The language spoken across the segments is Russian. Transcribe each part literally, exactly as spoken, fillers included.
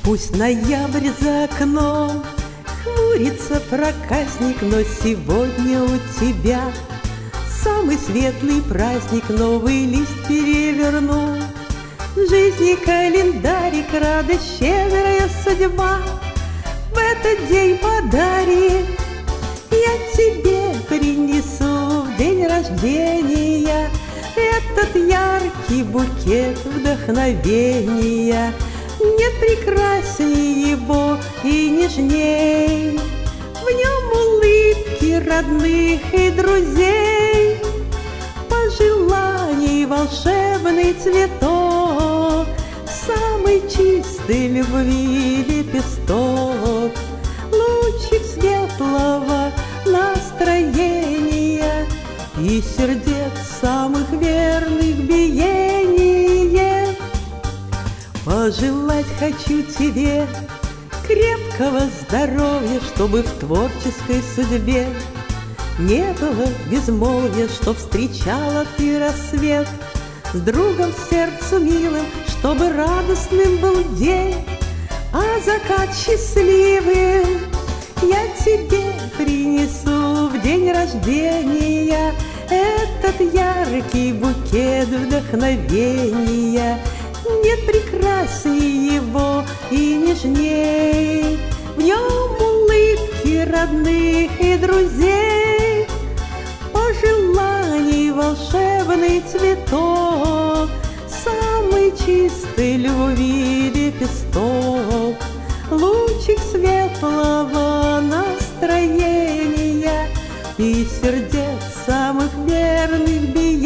Пусть ноябрь за окном, хмурится проказник, но сегодня у тебя самый светлый праздник, новый лист перевернул. В жизни календарик, радость, щедрая судьба в этот день подарит. Я тебе принесу в день рождения этот яркий букет вдохновения. Нет прекрасней его и нежней, в нем улыбки родных и друзей, пожеланий волшебный цветок, самый чистый любви лепесток, лучик светлого настроения и сердец самых верных биения. Пожелать хочу тебе крепкого здоровья, чтобы в творческой судьбе не было безмолвия, чтоб встречала ты рассвет с другом сердцу милым, чтобы радостным был день, а закат счастливым я тебе принесу в день рождения этот яркий букет вдохновения. Нет прекрасней его и нежней, в нем улыбки родных и друзей, пожеланий волшебный цветок, самый чистый любви лепесток, лучик светлого настроения и сердец самых верных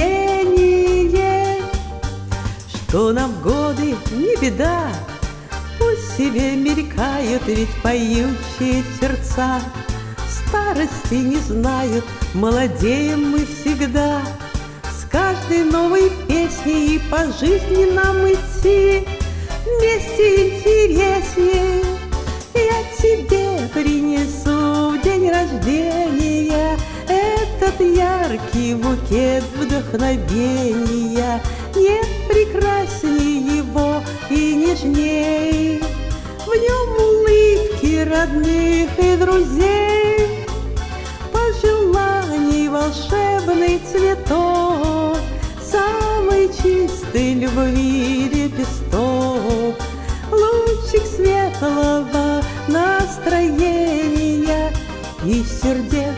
биения. Что нам годы не беда, пусть себе мелькают, ведь поющие сердца старости не знают, молодеем мы всегда. С каждой новой песней и по жизни нам идти вместе интереснее. Я тебе принесу в день рождения этот яркий букет вдохновения. Нет прекрасней его и нежней, в нем улыбки родных и друзей, пожеланий волшебный цветок, самый чистый любви лепесток, лучик светлого настроения и сердец